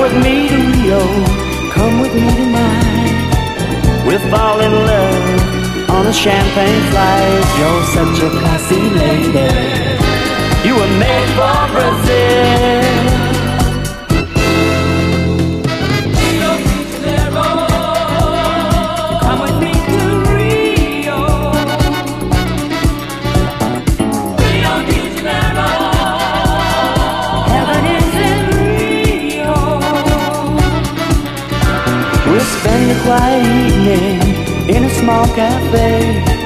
with me to Rio, come with me tonight. We'll fall in love on a champagne flight. You're such a classy lady, you were made for Brazil. We'll spend a quiet evening in a small cafe.